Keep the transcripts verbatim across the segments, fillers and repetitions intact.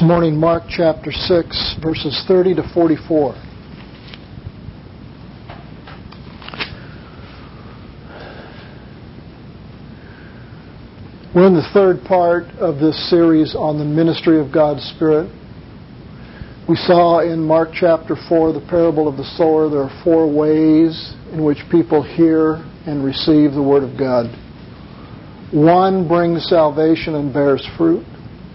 morning, Mark chapter six, verses thirty to forty-four. We're in the third part of this series on the ministry of God's Spirit. We saw in Mark chapter four the parable of the sower. There are four ways in which people hear and receive the Word of God. One brings salvation and bears fruit.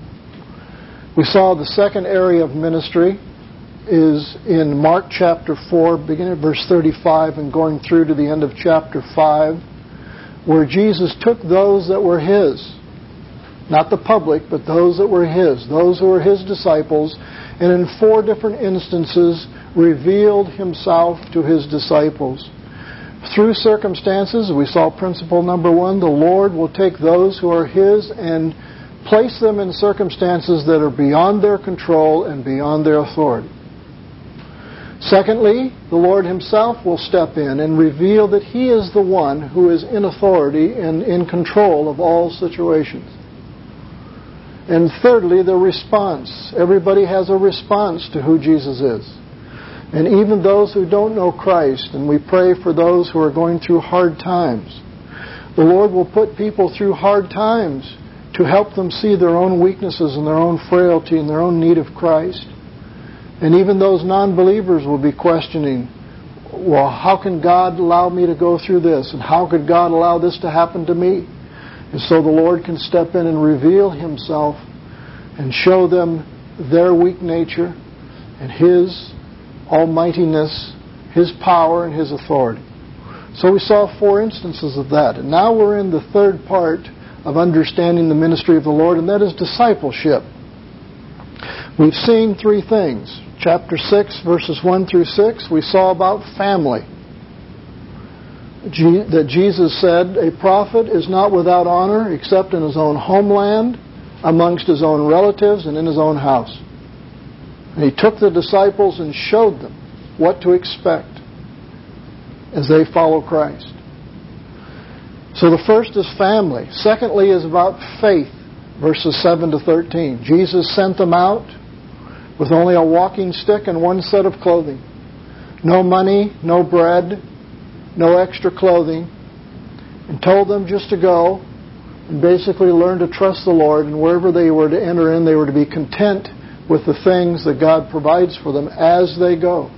We saw the second area of ministry is in Mark chapter four, beginning at verse thirty-five and going through to the end of chapter five, where Jesus took those that were His, not the public, but those that were His, those who were His disciples, and in four different instances revealed Himself to His disciples. Through circumstances, we saw principle number one, the Lord will take those who are His and place them in circumstances that are beyond their control and beyond their authority. Secondly, the Lord Himself will step in and reveal that He is the one who is in authority and in control of all situations. And thirdly, the response. Everybody has a response to who Jesus is. And even those who don't know Christ, and we pray for those who are going through hard times, the Lord will put people through hard times to help them see their own weaknesses and their own frailty and their own need of Christ. And even those non-believers will be questioning, well, how can God allow me to go through this? And how could God allow this to happen to me? And so the Lord can step in and reveal Himself and show them their weak nature and His almightiness, His power, and His authority. So we saw four instances of that. And now we're in the third part of understanding the ministry of the Lord, and that is discipleship. We've seen three things. Chapter six, verses one through six, we saw about family. That Jesus said, a prophet is not without honor except in his own homeland, amongst his own relatives, and in his own house. And He took the disciples and showed them what to expect as they follow Christ. So the first is family. Secondly is about faith, verses seven to thirteen. Jesus sent them out with only a walking stick and one set of clothing. No money, no bread, no extra clothing. And told them just to go and basically learn to trust the Lord. And wherever they were to enter in, they were to be content with the things that God provides for them as they go.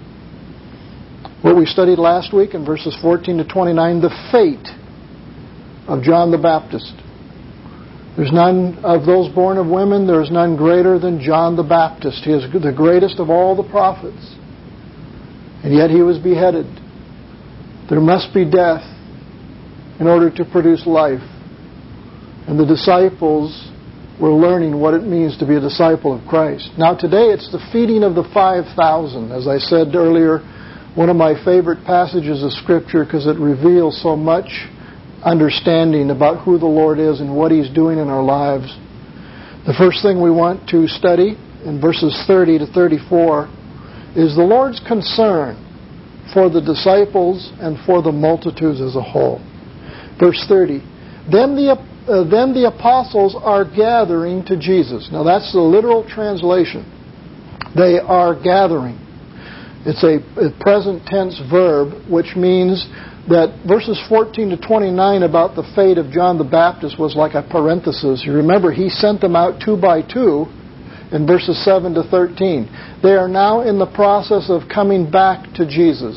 What we studied last week in verses fourteen to twenty-nine, the fate of John the Baptist. There's none of those born of women, there is none greater than John the Baptist. He is the greatest of all the prophets. And yet he was beheaded. There must be death in order to produce life. And the disciples were learning what it means to be a disciple of Christ. Now today it's the feeding of the five thousand. As I said earlier, one of my favorite passages of Scripture because it reveals so much understanding about who the Lord is and what He's doing in our lives. The first thing we want to study in verses thirty to thirty-four is the Lord's concern for the disciples and for the multitudes as a whole. Verse thirty, Then the, uh, then the apostles are gathering to Jesus. Now that's the literal translation. They are gathering. It's a, a present tense verb, which means that verses fourteen to twenty-nine about the fate of John the Baptist was like a parenthesis. You remember, he sent them out two by two in verses seven to thirteen. They are now in the process of coming back to Jesus.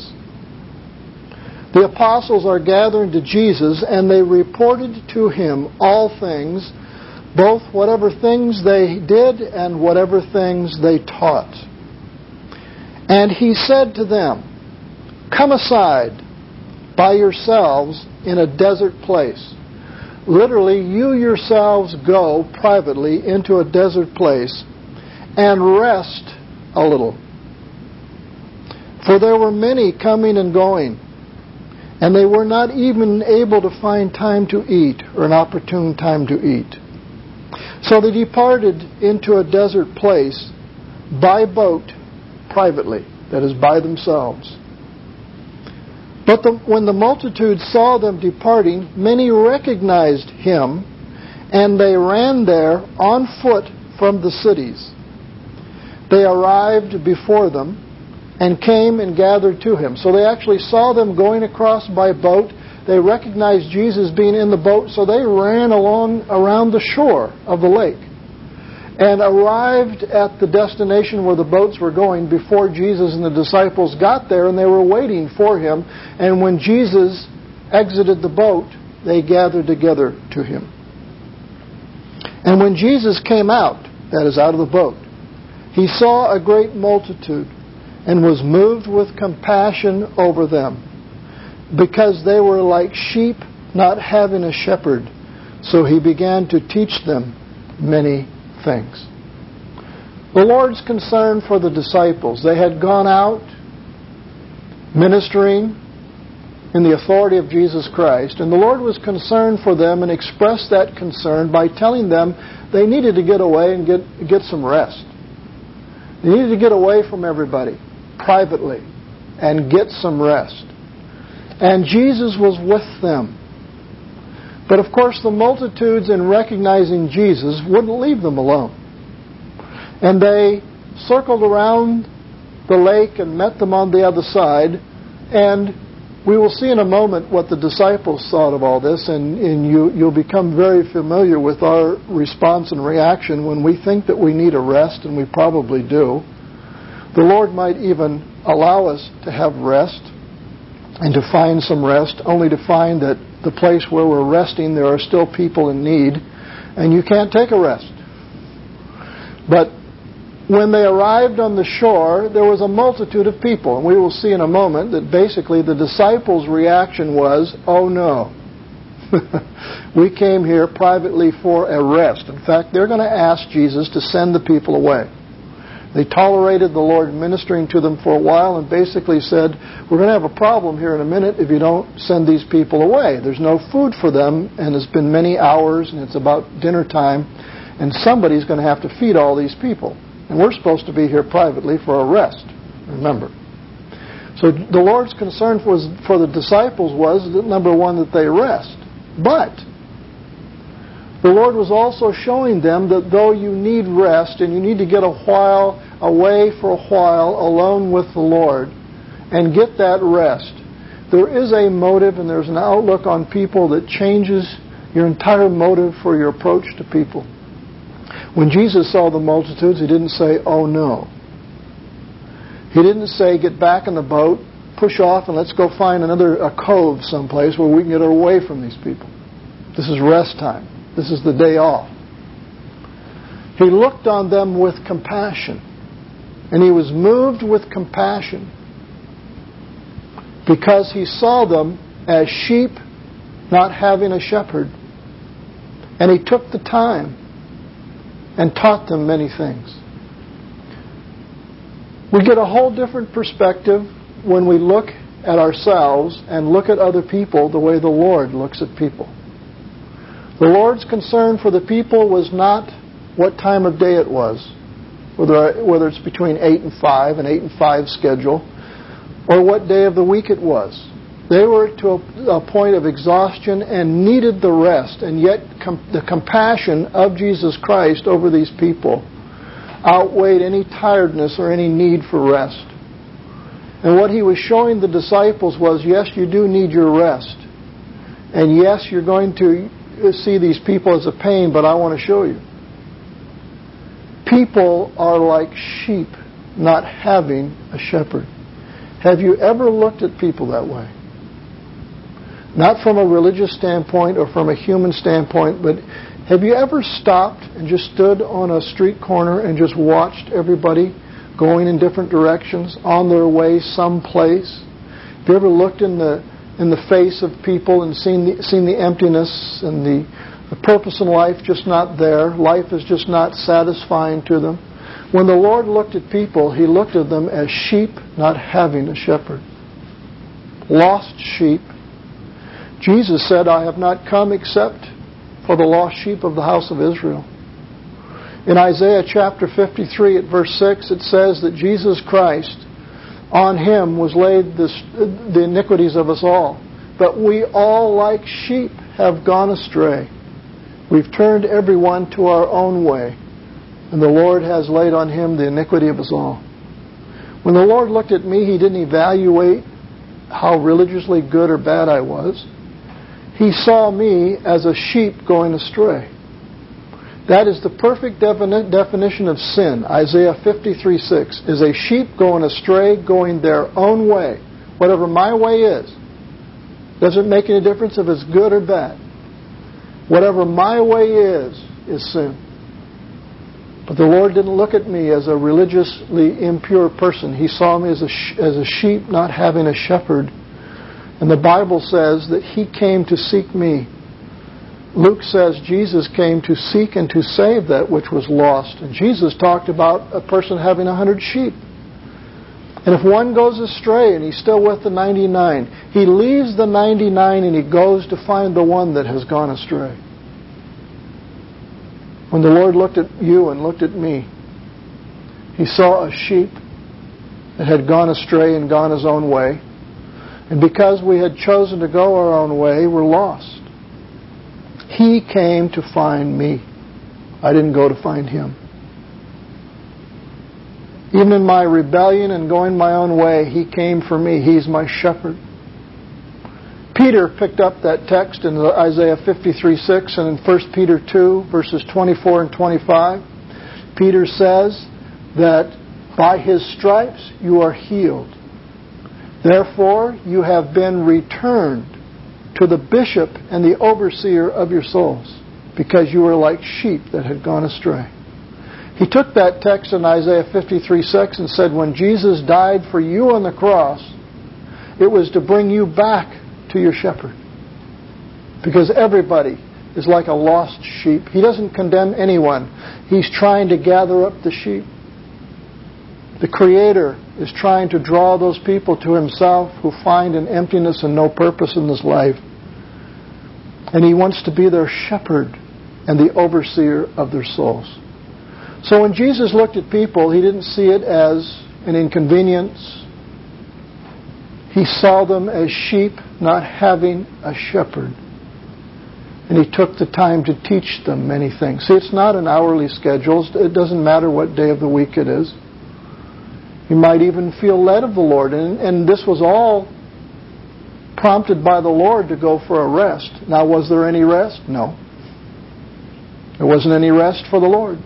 The apostles are gathering to Jesus, and they reported to Him all things, both whatever things they did and whatever things they taught. And He said to them, Come aside by yourselves in a desert place. Literally, you yourselves go privately into a desert place and rest a little. For there were many coming and going, and they were not even able to find time to eat, or an opportune time to eat. So they departed into a desert place by boat privately, that is, by themselves. But the, when the multitude saw them departing, many recognized Him, and they ran there on foot from the cities. they arrived before them and came and gathered to him. So they actually saw them going across by boat. They recognized Jesus being in the boat, so they ran along around the shore of the lake and arrived at the destination where the boats were going before Jesus and the disciples got there, and they were waiting for him. And when Jesus exited the boat, they gathered together to him. And when Jesus came out, that is, out of the boat, he saw a great multitude and was moved with compassion over them, because they were like sheep not having a shepherd. So he began to teach them many things. The Lord's concern for the disciples. They had gone out ministering in the authority of Jesus Christ, and the Lord was concerned for them and expressed that concern by telling them they needed to get away and get, get some rest. They needed to get away from everybody privately and get some rest. And Jesus was with them. But of course, the multitudes, in recognizing Jesus, wouldn't leave them alone. And they circled around the lake and met them on the other side. And we will see in a moment what the disciples thought of all this, and, and you, you'll become very familiar with our response and reaction when we think that we need a rest, and we probably do. The Lord might even allow us to have rest and to find some rest, only to find that the place where we're resting, there are still people in need, and you can't take a rest. But when they arrived on the shore, there was a multitude of people, and we will see in a moment that basically the disciples' reaction was, oh no, we came here privately for a rest. In fact, they're going to ask Jesus to send the people away. They tolerated the Lord ministering to them for a while and basically said, we're going to have a problem here in a minute if you don't send these people away. There's no food for them, and it's been many hours, and it's about dinner time, and somebody's going to have to feed all these people. And we're supposed to be here privately for a rest, remember. So the Lord's concern was, for the disciples was, that number one, that they rest. But the Lord was also showing them that though you need rest and you need to get a while away for a while alone with the Lord and get that rest, there is a motive and there's an outlook on people that changes your entire motive for your approach to people. When Jesus saw the multitudes, he didn't say, oh no. He didn't say, get back in the boat, push off, and let's go find another a cove someplace where we can get away from these people. This is rest time. This is the day off. He looked on them with compassion, and he was moved with compassion because he saw them as sheep not having a shepherd. And he took the time and taught them many things. We get a whole different perspective when we look at ourselves and look at other people the way the Lord looks at people. The Lord's concern for the people was not what time of day it was, whether whether it's between eight and five, an eight and five schedule, or what day of the week it was. They were to a, a point of exhaustion and needed the rest, and yet com- the compassion of Jesus Christ over these people outweighed any tiredness or any need for rest. And what he was showing the disciples was, yes, you do need your rest. And yes, you're going to see these people as a pain, but I want to show you. People are like sheep not having a shepherd. Have you ever looked at people that way? Not from a religious standpoint or from a human standpoint, but have you ever stopped and just stood on a street corner and just watched everybody going in different directions on their way someplace? Have you ever looked in the in the face of people and seen the, seen the emptiness and the, the purpose in life just not there? Life is just not satisfying to them. When the Lord looked at people, he looked at them as sheep not having a shepherd. Lost sheep. Jesus said, I have not come except for the lost sheep of the house of Israel. In Isaiah chapter fifty-three at verse six, it says that Jesus Christ, on him was laid this, the iniquities of us all. But we all like sheep have gone astray. We've turned everyone to our own way. and the Lord has laid on him the iniquity of us all. When the Lord looked at me, he didn't evaluate how religiously good or bad I was. He saw me as a sheep going astray. That is the perfect defini- definition of sin. Isaiah fifty-three six is a sheep going astray, going their own way. Whatever my way is. Doesn't make any difference if it's good or bad. Whatever my way is, is sin. But the Lord didn't look at me as a religiously impure person. He saw me as a, sh- as a sheep not having a shepherd. And the Bible says that He came to seek me. Luke says Jesus came to seek and to save that which was lost. And Jesus talked about a person having a hundred sheep. And if one goes astray and he's still with the ninety-nine, he leaves the ninety-nine and he goes to find the one that has gone astray. When the Lord looked at you and looked at me, He saw a sheep that had gone astray and gone his own way. And because we had chosen to go our own way, we're lost. He came to find me. I didn't go to find Him. Even in my rebellion and going my own way, He came for me. He's my shepherd. Peter picked up that text in Isaiah fifty-three six and in First Peter two, verses twenty-four and twenty-five. Peter says that by His stripes you are healed. Therefore you have been returned to the bishop and the overseer of your souls, because you were like sheep that had gone astray. He took that text in Isaiah fifty-three six and said, when Jesus died for you on the cross, it was to bring you back to your shepherd. Because everybody is like a lost sheep. He doesn't condemn anyone. He's trying to gather up the sheep. The Creator is trying to draw those people to Himself who find an emptiness and no purpose in this life. And He wants to be their shepherd and the overseer of their souls. So when Jesus looked at people, He didn't see it as an inconvenience. He saw them as sheep not having a shepherd. And He took the time to teach them many things. See, it's not an hourly schedule. It doesn't matter what day of the week it is. You might even feel led of the Lord. And, and this was all prompted by the Lord to go for a rest. Now, was there any rest? No. There wasn't any rest for the Lord.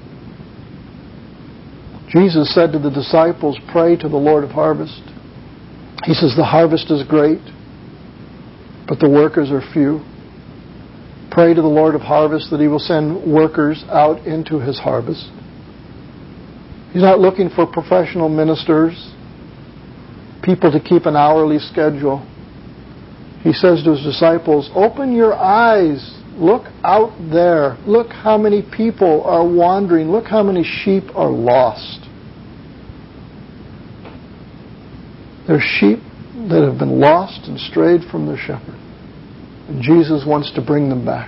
Jesus said to the disciples, pray to the Lord of harvest. He says, the harvest is great, but the workers are few. Pray to the Lord of harvest that He will send workers out into His harvest. He's not looking for professional ministers, people to keep an hourly schedule. He says to His disciples, open your eyes. Look out there. Look how many people are wandering. Look how many sheep are lost. They're sheep that have been lost and strayed from their shepherd. And Jesus wants to bring them back.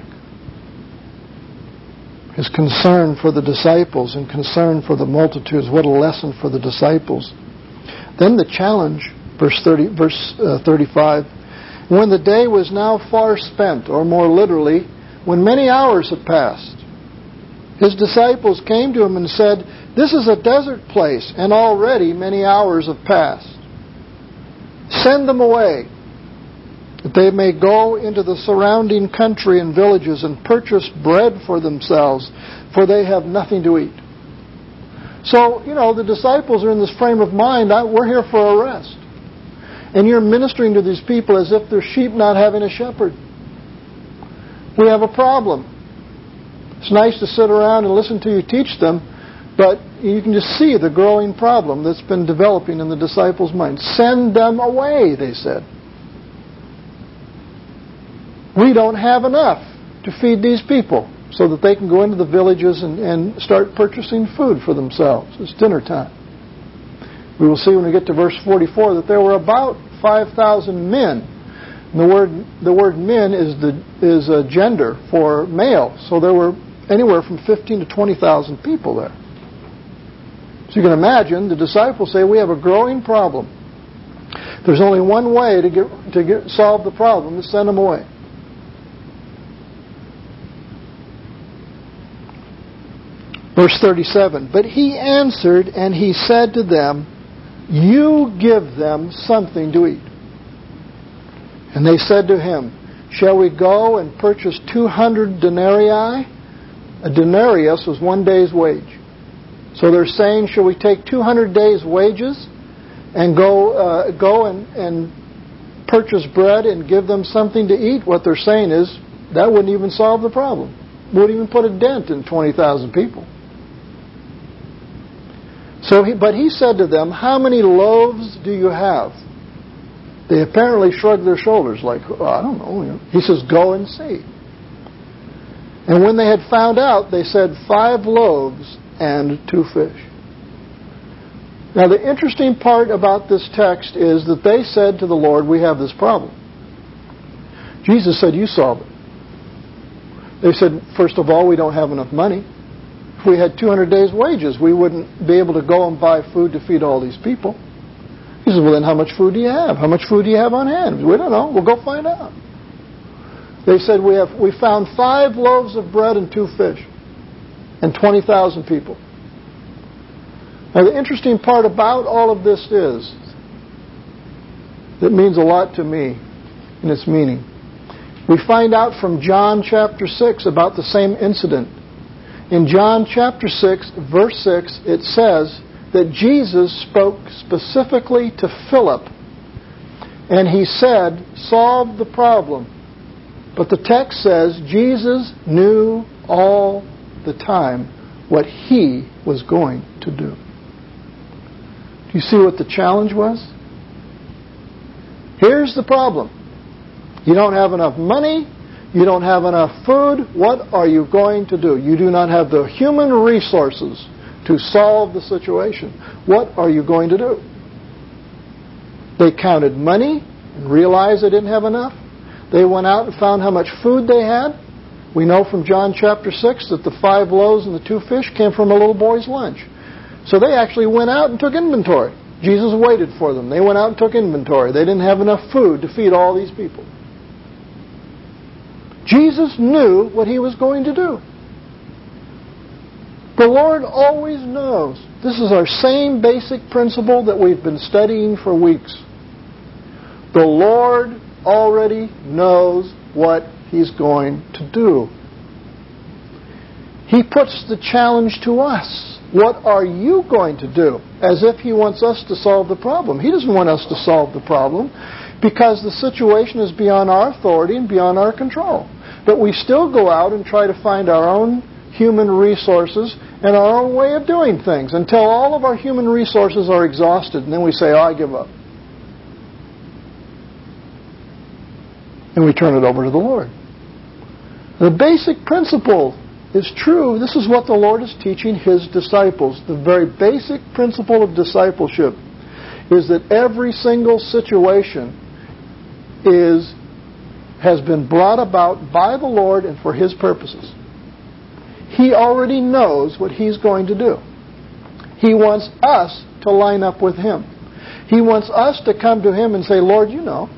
His concern for the disciples and concern for the multitudes. What a lesson for the disciples. Then the challenge, verse thirty, verse uh, thirty-five. When the day was now far spent, or more literally, when many hours had passed, His disciples came to Him and said, this is a desert place, and already many hours have passed. Send them away, that they may go into the surrounding country and villages and purchase bread for themselves, for they have nothing to eat. So, you know, the disciples are in this frame of mind, we're here for a rest. And you're ministering to these people as if they're sheep not having a shepherd. We have a problem. It's nice to sit around and listen to you teach them, but you can just see the growing problem that's been developing in the disciples' minds. Send them away, they said. We don't have enough to feed these people so that they can go into the villages and, and start purchasing food for themselves. It's dinner time. We will see when we get to verse forty-four that there were about five thousand men. And the word the word men is the is a gender for male. So there were anywhere from fifteen to twenty thousand people there. So you can imagine the disciples say, we have a growing problem. There's only one way to get to get solve the problem, is send them away. Verse thirty-seven, but he answered and he said to them, you give them something to eat. And they said to him, shall we go and purchase two hundred denarii? A denarius was one day's wage. So they're saying, shall we take two hundred days' wages and go uh, go and, and purchase bread and give them something to eat? What they're saying is, that wouldn't even solve the problem. Wouldn't even put a dent in twenty thousand people. So, he, but he said to them, how many loaves do you have? They apparently shrugged their shoulders like, oh, I don't know. He says, go and see. And when they had found out, they said, five loaves and two fish. Now the interesting part about this text is that they said to the Lord, we have this problem. Jesus said, you solve it. They said, first of all, we don't have enough money. If we had two hundred days' wages, we wouldn't be able to go and buy food to feed all these people. He says, well, then how much food do you have? How much food do you have on hand? We don't know. We'll go find out. They said, we have we found five loaves of bread and two fish and twenty thousand people. Now, the interesting part about all of this is, that means a lot to me in its meaning. We find out from John chapter six about the same incident. In John chapter six, verse six, it says that Jesus spoke specifically to Philip, and he said, solve the problem. But the text says Jesus knew all the time what he was going to do. Do you see what the challenge was? Here's the problem. You don't have enough money. You don't have enough food. What are you going to do? You do not have the human resources to solve the situation. What are you going to do? They counted money and realized they didn't have enough. They went out and found how much food they had. We know from John chapter six that the five loaves and the two fish came from a little boy's lunch. So they actually went out and took inventory. Jesus waited for them. They went out and took inventory. They didn't have enough food to feed all these people. Jesus knew what he was going to do. The Lord always knows. This is our same basic principle that we've been studying for weeks. The Lord already knows what he's going to do. He puts the challenge to us. What are you going to do? As if he wants us to solve the problem. He doesn't want us to solve the problem because the situation is beyond our authority and beyond our control. But we still go out and try to find our own human resources and our own way of doing things until all of our human resources are exhausted, and then we say, oh, I give up. And we turn it over to the Lord. The basic principle is true. This is what the Lord is teaching his disciples. The very basic principle of discipleship is that every single situation is has been brought about by the Lord and for his purposes. He already knows what he's going to do. He wants us to line up with him. He wants us to come to him and say, Lord, you know,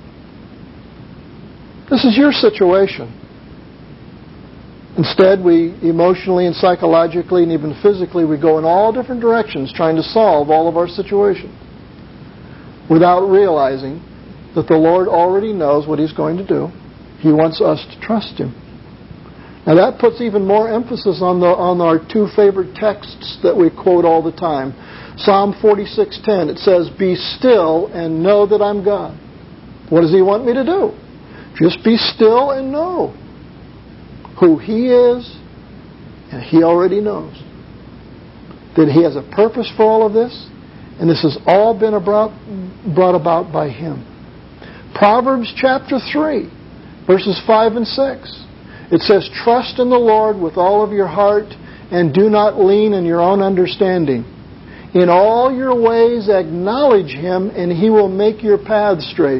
this is your situation. Instead, we emotionally and psychologically and even physically, we go in all different directions trying to solve all of our situations without realizing that the Lord already knows what he's going to do. He wants us to trust him. Now that puts even more emphasis on the on our two favorite texts that we quote all the time. Psalm forty-six ten, it says, be still and know that I'm God. What does he want me to do? Just be still and know who he is, and he already knows that he has a purpose for all of this, and this has all been about, brought about by him. Proverbs chapter three, verses five and six. It says, trust in the Lord with all of your heart and do not lean on your own understanding. In all your ways acknowledge him and he will make your paths straight.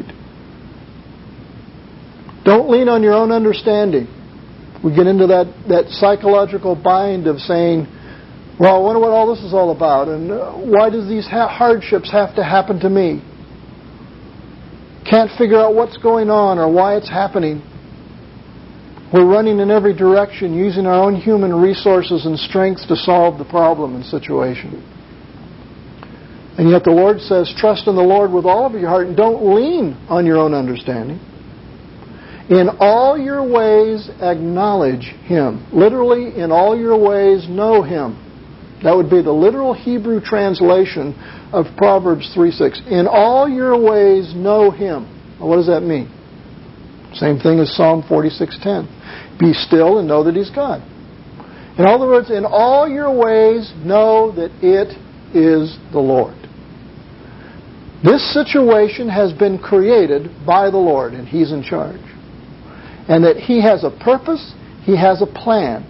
Don't lean on your own understanding. We get into that, that psychological bind of saying, well, I wonder what all this is all about, and why does these ha- hardships have to happen to me? Can't figure out what's going on or why it's happening. We're running in every direction, using our own human resources and strength to solve the problem and situation. And yet the Lord says, trust in the Lord with all of your heart and don't lean on your own understanding. In all your ways, acknowledge Him. Literally, in all your ways, know Him. That would be the literal Hebrew translation of Proverbs three six. In all your ways, know Him. Well, what does that mean? Same thing as Psalm forty-six ten. Be still and know that He's God. In other words, in all your ways, know that it is the Lord. This situation has been created by the Lord, and He's in charge. And that He has a purpose, He has a plan.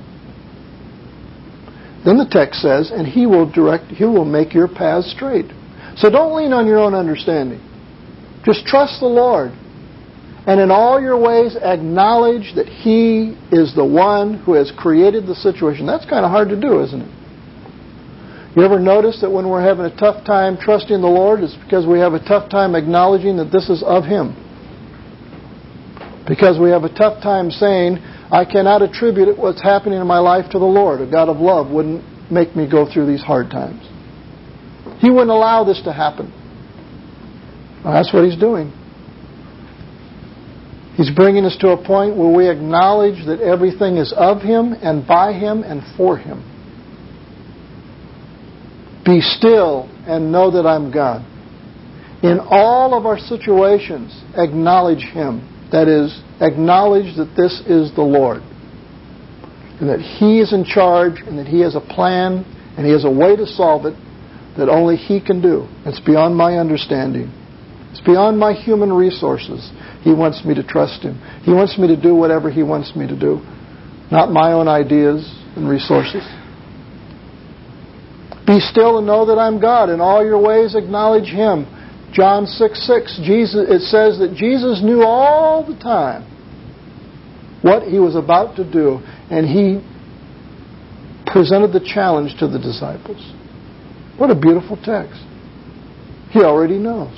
Then the text says, and He will direct, He will make your paths straight. So don't lean on your own understanding. Just trust the Lord. And in all your ways, acknowledge that He is the one who has created the situation. That's kind of hard to do, isn't it? You ever notice that when we're having a tough time trusting the Lord, it's because we have a tough time acknowledging that this is of Him. Because we have a tough time saying, I cannot attribute what's happening in my life to the Lord. A God of love wouldn't make me go through these hard times. He wouldn't allow this to happen. Well, that's what He's doing. He's bringing us to a point where we acknowledge that everything is of Him and by Him and for Him. Be still and know that I'm God. In all of our situations, acknowledge Him. That is, acknowledge that this is the Lord. And that He is in charge and that He has a plan and He has a way to solve it that only He can do. It's beyond my understanding. It's beyond my human resources. He wants me to trust Him. He wants me to do whatever He wants me to do, not my own ideas and resources. Be still and know that I'm God. In all your ways acknowledge Him. John six six, Jesus, it says that Jesus knew all the time what He was about to do, and He presented the challenge to the disciples. What a beautiful text. He already knows.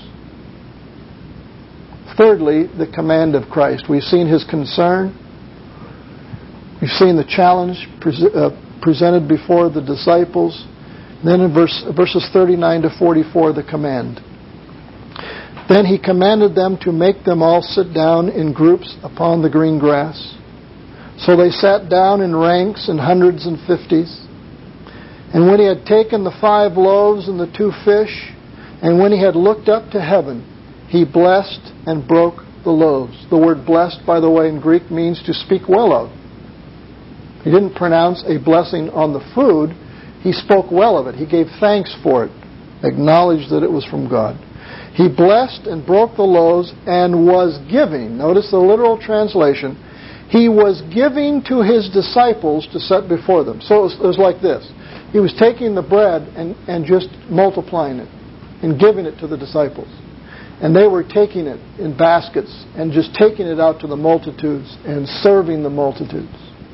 Thirdly, the command of Christ. We've seen His concern. We've seen the challenge pre- uh, presented before the disciples. Then in verse, verses thirty-nine to forty-four, the command. Then He commanded them to make them all sit down in groups upon the green grass. So they sat down in ranks in hundreds and fifties. And when He had taken the five loaves and the two fish, and when He had looked up to heaven, He blessed and broke the loaves. The word blessed, by the way, in Greek means to speak well of. He didn't pronounce a blessing on the food. He spoke well of it. He gave thanks for it. Acknowledged that it was from God. He blessed and broke the loaves and was giving. Notice the literal translation. He was giving to His disciples to set before them. So it was, it was like this. He was taking the bread and, and just multiplying it and giving it to the disciples. And they were taking it in baskets and just taking it out to the multitudes and serving the multitudes.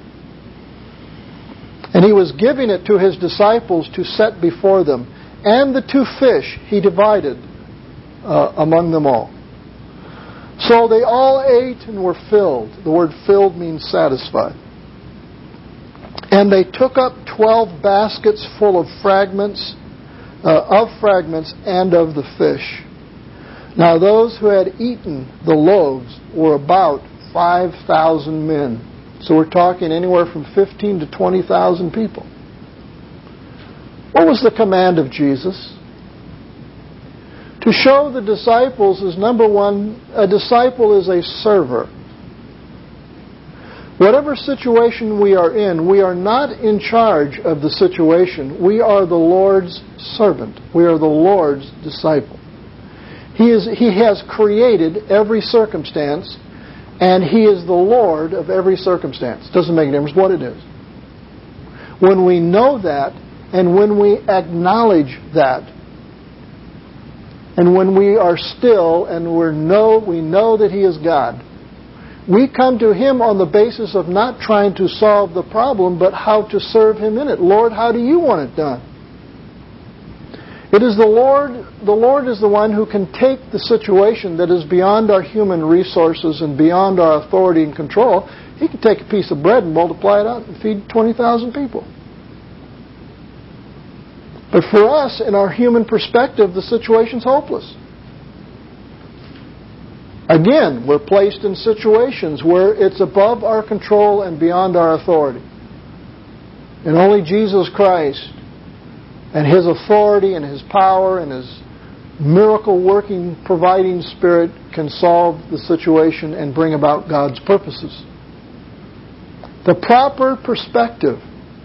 And He was giving it to His disciples to set before them. And the two fish He divided uh, among them all. So they all ate and were filled. The word filled means satisfied. And they took up twelve baskets full of fragments, uh, of fragments and of the fish. Now those who had eaten the loaves were about five thousand men. So we're talking anywhere from fifteen to twenty thousand people. What was the command of Jesus? To show the disciples is, number one, a disciple is a server. Whatever situation we are in, we are not in charge of the situation. We are the Lord's servant. We are the Lord's disciple. He is, He has created every circumstance, and He is the Lord of every circumstance. Doesn't make a difference what it is. When we know that, and when we acknowledge that, and when we are still and we know, we know that He is God, we come to Him on the basis of not trying to solve the problem, but how to serve Him in it. Lord, how do You want it done? It is the Lord, the Lord is the one who can take the situation that is beyond our human resources and beyond our authority and control. He can take a piece of bread and multiply it out and feed twenty thousand people. But for us, in our human perspective, the situation's hopeless. Again, we're placed in situations where it's above our control and beyond our authority. And only Jesus Christ and His authority and His power and His miracle-working, providing Spirit can solve the situation and bring about God's purposes. The proper perspective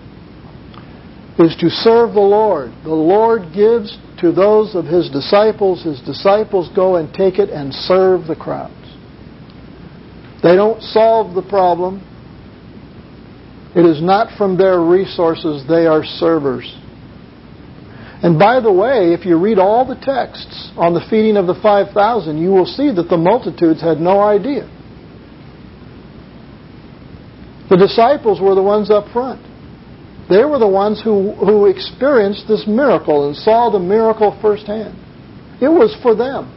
is to serve the Lord. The Lord gives to those of His disciples. His disciples go and take it and serve the crowds. They don't solve the problem. It is not from their resources. They are servers. And by the way, if you read all the texts on the feeding of the five thousand, you will see that the multitudes had no idea. The disciples were the ones up front. They were the ones who, who experienced this miracle and saw the miracle firsthand. It was for them.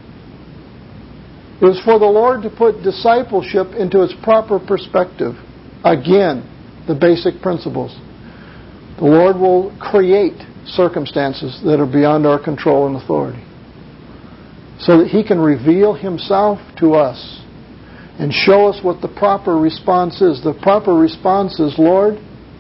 It was for the Lord to put discipleship into its proper perspective. Again, the basic principles. The Lord will create circumstances that are beyond our control and authority, so that He can reveal Himself to us and show us what the proper response is. The proper response is, Lord,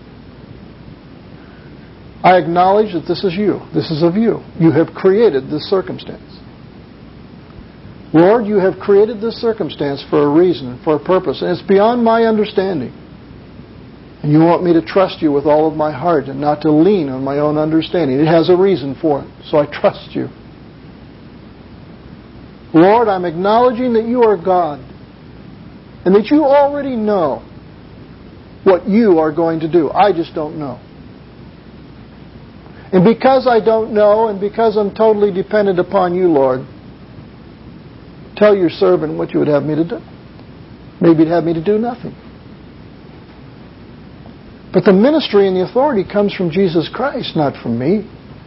I acknowledge that this is You. This is of You. You have created this circumstance. Lord, You have created this circumstance for a reason, for a purpose, and it's beyond my understanding. And You want me to trust You with all of my heart and not to lean on my own understanding. It has a reason for it, so I trust You. Lord, I'm acknowledging that You are God and that You already know what You are going to do. I just don't know. And because I don't know and because I'm totally dependent upon You, Lord, tell Your servant what You would have me to do. Maybe You'd have me to do nothing. But the ministry and the authority comes from Jesus Christ, not from me.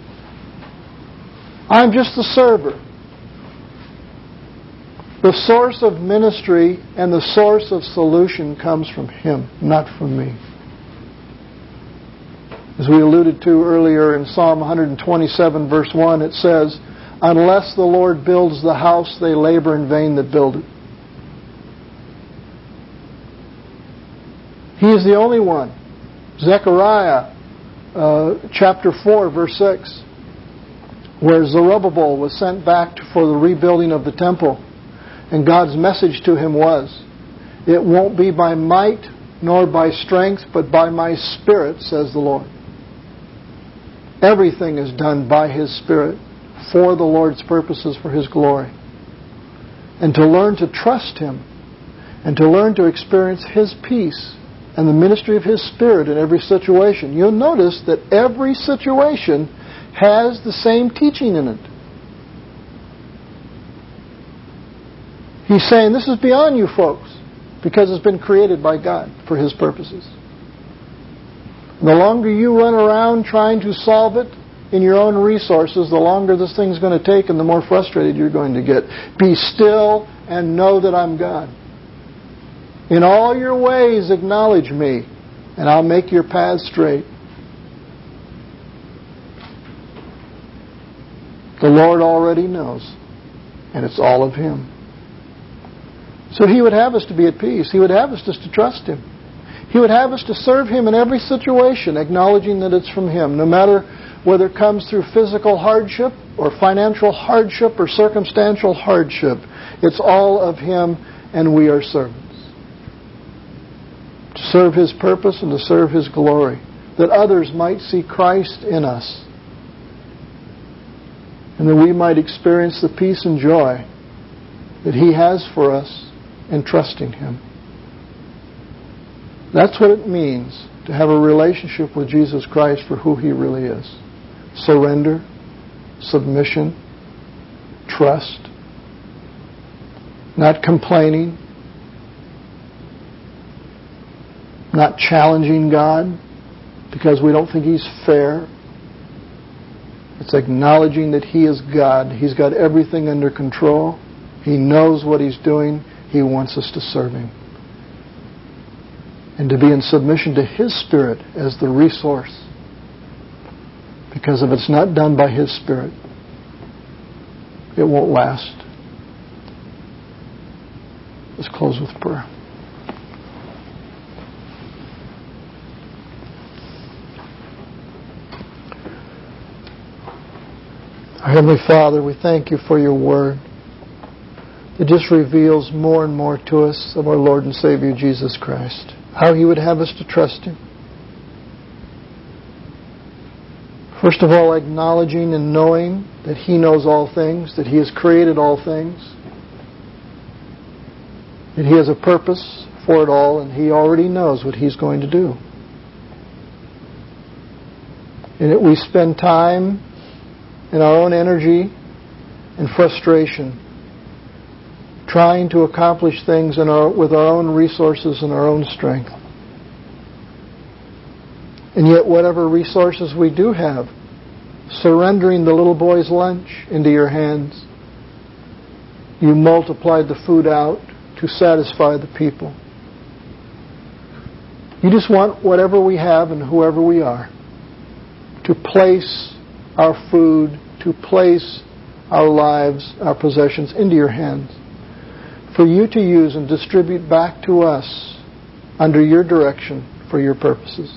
I'm just the server. The source of ministry and the source of solution comes from Him, not from me. As we alluded to earlier in Psalm one twenty-seven, verse one, it says, "Unless the Lord builds the house, they labor in vain that build it." He is the only one. Zechariah uh, chapter four, verse six, where Zerubbabel was sent back for the rebuilding of the temple. And God's message to him was, "It won't be by might nor by strength, but by my Spirit, says the Lord." Everything is done by His Spirit for the Lord's purposes, for His glory. And to learn to trust Him and to learn to experience His peace and the ministry of His Spirit in every situation. You'll notice that every situation has the same teaching in it. He's saying, this is beyond you folks, because it's been created by God for His purposes. The longer you run around trying to solve it in your own resources, the longer this thing's going to take and the more frustrated you're going to get. Be still and know that I'm God. In all your ways acknowledge Me, and I'll make your paths straight. The Lord already knows, and it's all of Him. So He would have us to be at peace. He would have us just to trust Him. He would have us to serve Him in every situation, acknowledging that it's from Him, no matter whether it comes through physical hardship or financial hardship or circumstantial hardship. It's all of Him, and we are servants. To serve His purpose and to serve His glory, that others might see Christ in us, and that we might experience the peace and joy that He has for us in trusting Him. That's what it means to have a relationship with Jesus Christ for who He really is. Surrender, submission, trust, not complaining, not challenging God because we don't think He's fair. It's acknowledging that He is God. He's got everything under control. He knows what He's doing. He wants us to serve Him. And to be in submission to His Spirit as the resource. Because if it's not done by His Spirit, it won't last. Let's close with prayer. Our Heavenly Father, we thank You for Your Word. It just reveals more and more to us of our Lord and Savior Jesus Christ. How He would have us to trust Him. First of all, acknowledging and knowing that He knows all things, that He has created all things, that He has a purpose for it all, and He already knows what He's going to do. And that we spend time and our own energy and frustration trying to accomplish things in our, with our own resources and our own strength. And yet whatever resources we do have, surrendering the little boy's lunch into Your hands, You multiplied the food out to satisfy the people. You just want whatever we have and whoever we are to place our food, to place our lives, our possessions into Your hands, for You to use and distribute back to us under Your direction for Your purposes.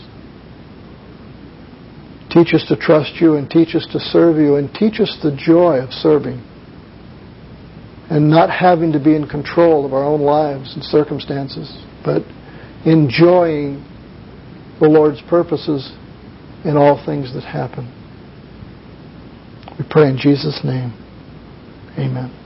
Teach us to trust You and teach us to serve You and teach us the joy of serving and not having to be in control of our own lives and circumstances, but enjoying the Lord's purposes in all things that happen. We pray in Jesus' name. Amen.